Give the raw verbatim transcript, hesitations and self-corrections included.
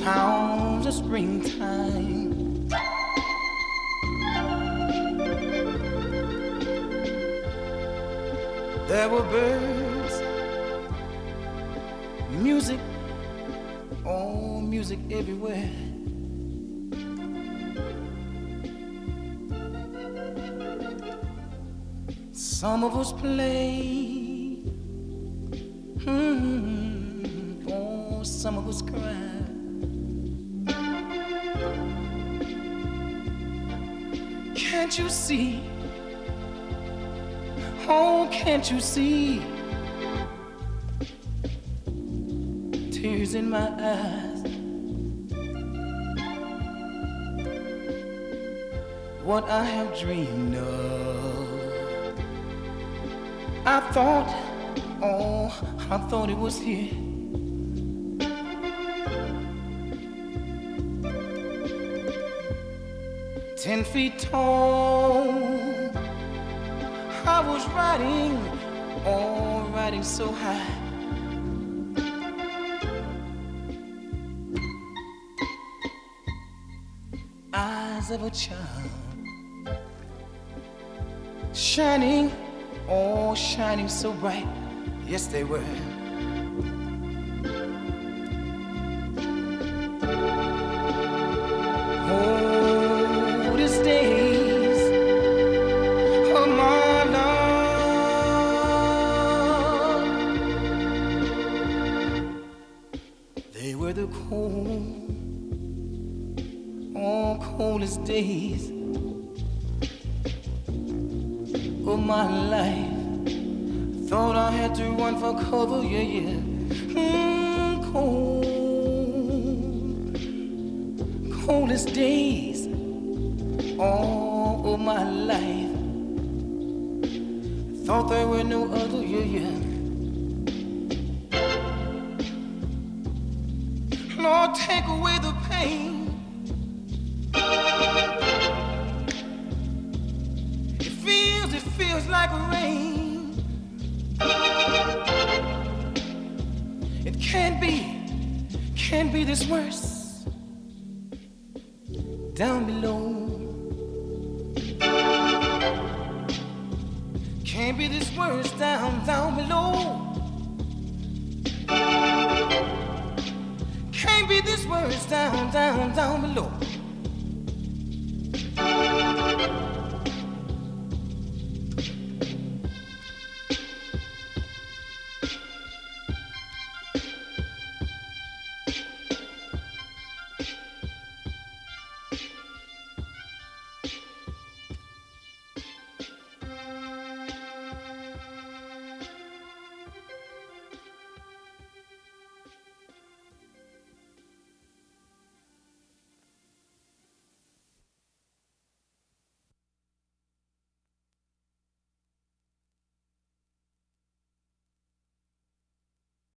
sounds of springtime. There were birds, music, oh, music everywhere. Some of us play, hmm, oh, some of us cry. Can't you see? Oh, can't you see? Tears in my eyes. What I have dreamed of. I thought, oh, I thought it was here. Ten feet tall, I was riding, oh, riding so high. Eyes of a child, shining, oh, shining so bright. Yes, they were. Oh, these days of my love, they were the cold, oh, coldest days of my life. Thought I had to run for cover, yeah, yeah. Mm, cold, coldest days, all of my life. Thought there were no other, yeah, yeah. Lord, take away the pain. It feels, it feels like rain. It can't be, can't be this worse down below. Can't be this worse down, down below. Can't be this worse down, down, down below.